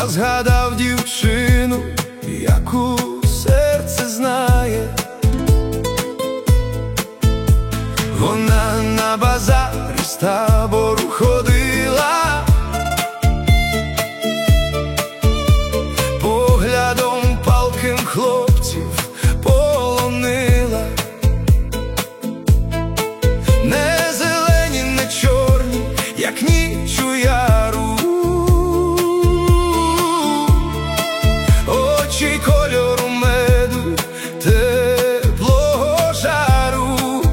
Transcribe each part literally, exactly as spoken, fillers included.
Я згадав дівчину, яку серце знає. Вона на базар з табору ходила, поглядом палким хлопців полонила. Не зелені, не чорні, як ніч у яру, очі кольору меду, теплого жару.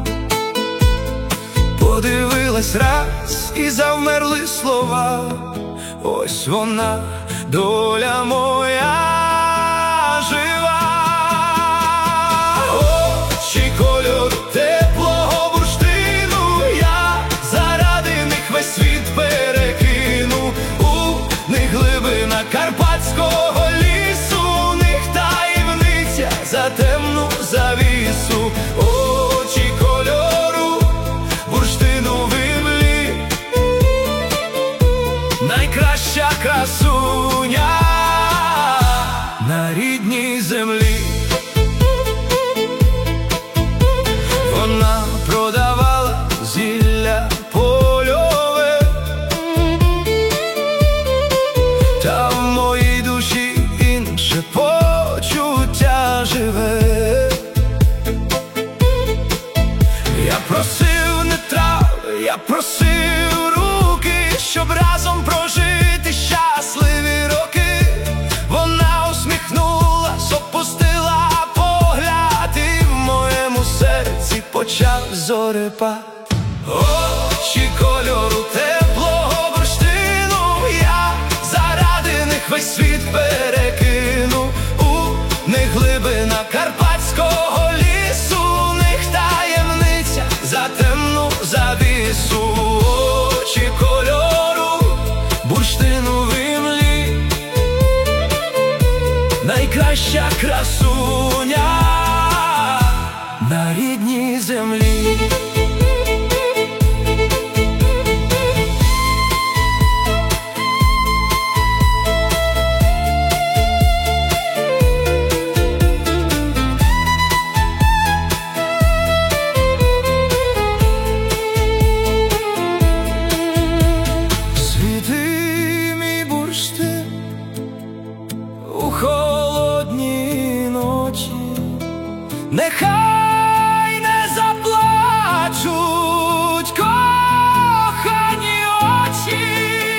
Подивилась раз і завмерли слова. Ось вона, доля моя жива. Очі кольору теплого бурштину, я заради них весь світ перекину. У них глибина карпатського лісу, у них таємниця за темну завісу. Очі кольору бурштиновим лі, найкраща красуня на рідній землі. Вона продавала зілля польове, та в моїй душі інше почуття живе. Я просив не трави, я просив руки, щоб разом прожити щасливі роки. Вона усміхнулась, опустила погляд, і в моєму серці почав зорепад. Очі кольору теплого бурштину, я заради них весь світ перекину. У них глибина карпатського лісу, у них таємниця за темну завісу. Очі кольору бурштиновим лі, найкраща красуня на рідній землі. У холодні ночі нехай не заплачуть кохані очі.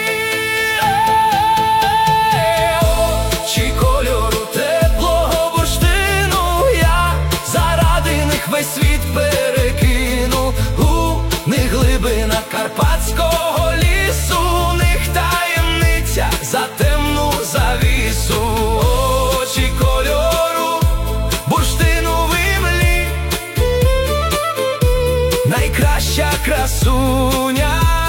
Очі кольору теплого бурштину, я заради них весь світ перекину. У них глибина карпатського лісу, у них таємниця за темну завісу. Очі кольору бурштиновим лі, найкраща красуня